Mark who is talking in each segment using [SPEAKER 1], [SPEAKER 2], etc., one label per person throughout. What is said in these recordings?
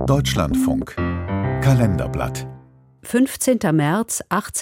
[SPEAKER 1] Deutschlandfunk Kalenderblatt
[SPEAKER 2] 15. März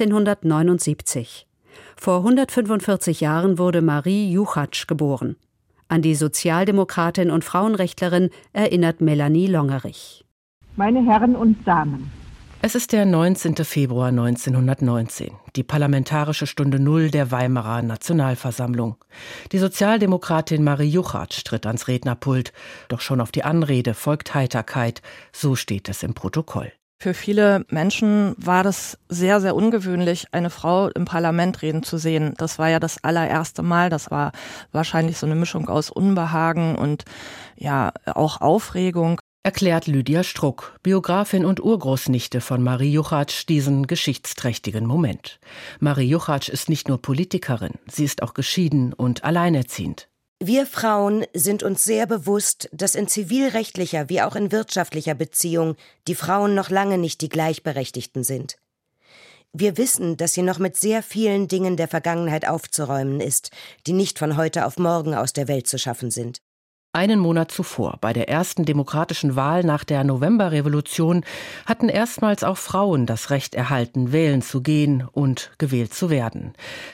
[SPEAKER 2] 1879. Vor 145 Jahren wurde Marie Juchatsch geboren. An die Sozialdemokratin und Frauenrechtlerin erinnert Melanie Longerich.
[SPEAKER 3] Meine Herren und Damen.
[SPEAKER 4] Es ist der 19. Februar 1919, die Parlamentarische Stunde Null der Weimarer Nationalversammlung. Die Sozialdemokratin Marie Juchatsch tritt ans Rednerpult, doch schon auf die Anrede folgt Heiterkeit, so steht es im Protokoll.
[SPEAKER 5] Für viele Menschen war das sehr, sehr ungewöhnlich, eine Frau im Parlament reden zu sehen. Das war ja das allererste Mal. Das war wahrscheinlich so eine Mischung aus Unbehagen und ja auch Aufregung.
[SPEAKER 4] Erklärt Lydia Struck, Biografin und Urgroßnichte von Marie Juchatsch, diesen geschichtsträchtigen Moment. Marie Juchatsch ist nicht nur Politikerin, sie ist auch geschieden und alleinerziehend.
[SPEAKER 6] Wir Frauen sind uns sehr bewusst, dass in zivilrechtlicher wie auch in wirtschaftlicher Beziehung die Frauen noch lange nicht die Gleichberechtigten sind. Wir wissen, dass hier noch mit sehr vielen Dingen der Vergangenheit aufzuräumen ist, die nicht von heute auf morgen aus der Welt zu schaffen sind.
[SPEAKER 4] Einen Monat zuvor, bei der ersten demokratischen Wahl nach der Novemberrevolution, hatten erstmals auch Frauen das Recht erhalten, wählen zu gehen und gewählt zu werden.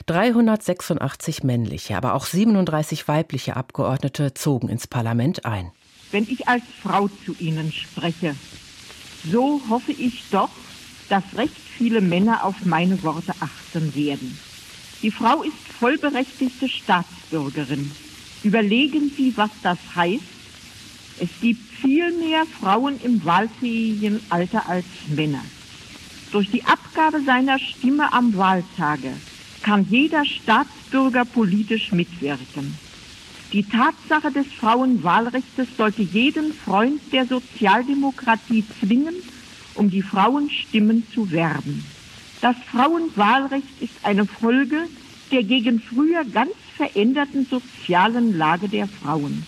[SPEAKER 4] 386 männliche, aber auch 37 weibliche Abgeordnete zogen ins Parlament ein.
[SPEAKER 3] Wenn ich als Frau zu Ihnen spreche, so hoffe ich doch, dass recht viele Männer auf meine Worte achten werden. Die Frau ist vollberechtigte Staatsbürgerin. Überlegen Sie, was das heißt. Es gibt viel mehr Frauen im wahlfähigen Alter als Männer. Durch die Abgabe seiner Stimme am Wahltage kann jeder Staatsbürger politisch mitwirken. Die Tatsache des Frauenwahlrechts sollte jeden Freund der Sozialdemokratie zwingen, um die Frauenstimmen zu werben. Das Frauenwahlrecht ist eine Folge der gegen früher ganz veränderten sozialen Lage der Frauen.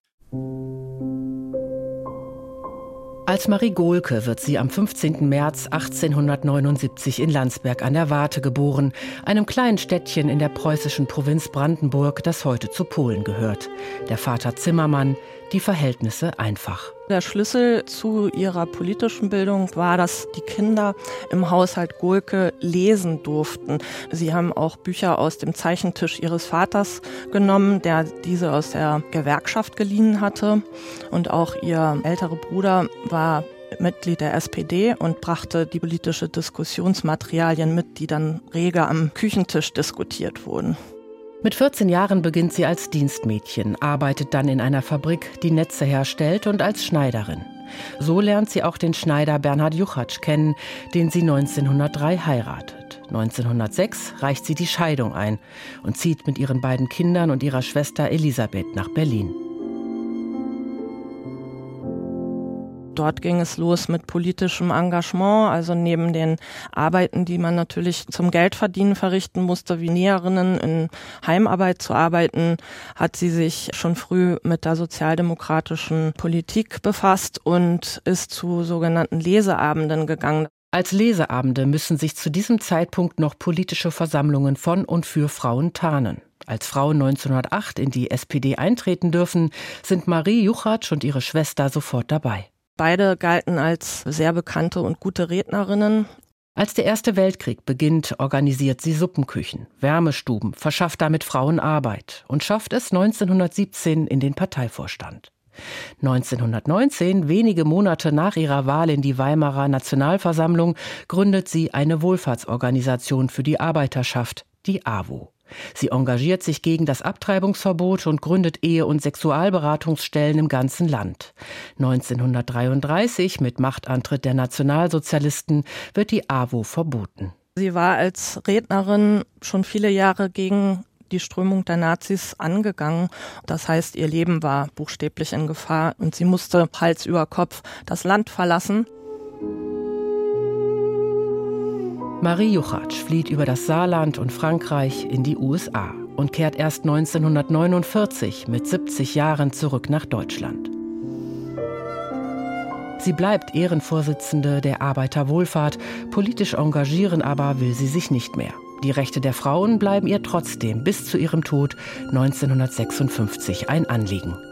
[SPEAKER 4] Als Marie Gohlke wird sie am 15. März 1879 in Landsberg an der Warthe geboren, einem kleinen Städtchen in der preußischen Provinz Brandenburg, das heute zu Polen gehört. Der Vater Zimmermann, die Verhältnisse einfach.
[SPEAKER 5] Der Schlüssel zu ihrer politischen Bildung war, dass die Kinder im Haushalt Gohlke lesen durften. Sie haben auch Bücher aus dem Zeichentisch ihres Vaters genommen, der diese aus der Gewerkschaft geliehen hatte. Und auch ihr älterer Bruder war Mitglied der SPD und brachte die politische Diskussionsmaterialien mit, die dann rege am Küchentisch diskutiert wurden.
[SPEAKER 4] Mit 14 Jahren beginnt sie als Dienstmädchen, arbeitet dann in einer Fabrik, die Netze herstellt, und als Schneiderin. So lernt sie auch den Schneider Bernhard Juchatsch kennen, den sie 1903 heiratet. 1906 reicht sie die Scheidung ein und zieht mit ihren beiden Kindern und ihrer Schwester Elisabeth nach Berlin.
[SPEAKER 5] Dort ging es los mit politischem Engagement, also neben den Arbeiten, die man natürlich zum Geldverdienen verrichten musste, wie Näherinnen in Heimarbeit zu arbeiten, hat sie sich schon früh mit der sozialdemokratischen Politik befasst und ist zu sogenannten Leseabenden gegangen.
[SPEAKER 4] Als Leseabende müssen sich zu diesem Zeitpunkt noch politische Versammlungen von und für Frauen tarnen. Als Frauen 1908 in die SPD eintreten dürfen, sind Marie Juchatsch und ihre Schwester sofort dabei.
[SPEAKER 5] Beide galten als sehr bekannte und gute Rednerinnen.
[SPEAKER 4] Als der Erste Weltkrieg beginnt, organisiert sie Suppenküchen, Wärmestuben, verschafft damit Frauen Arbeit und schafft es 1917 in den Parteivorstand. 1919, wenige Monate nach ihrer Wahl in die Weimarer Nationalversammlung, gründet sie eine Wohlfahrtsorganisation für die Arbeiterschaft, die AWO. Sie engagiert sich gegen das Abtreibungsverbot und gründet Ehe- und Sexualberatungsstellen im ganzen Land. 1933, mit Machtantritt der Nationalsozialisten, wird die AWO verboten.
[SPEAKER 5] Sie war als Rednerin schon viele Jahre gegen die Strömung der Nazis angegangen. Das heißt, ihr Leben war buchstäblich in Gefahr und sie musste Hals über Kopf das Land verlassen.
[SPEAKER 4] Marie Juchatsch flieht über das Saarland und Frankreich in die USA und kehrt erst 1949 mit 70 Jahren zurück nach Deutschland. Sie bleibt Ehrenvorsitzende der Arbeiterwohlfahrt, politisch engagieren aber will sie sich nicht mehr. Die Rechte der Frauen bleiben ihr trotzdem bis zu ihrem Tod 1956 ein Anliegen.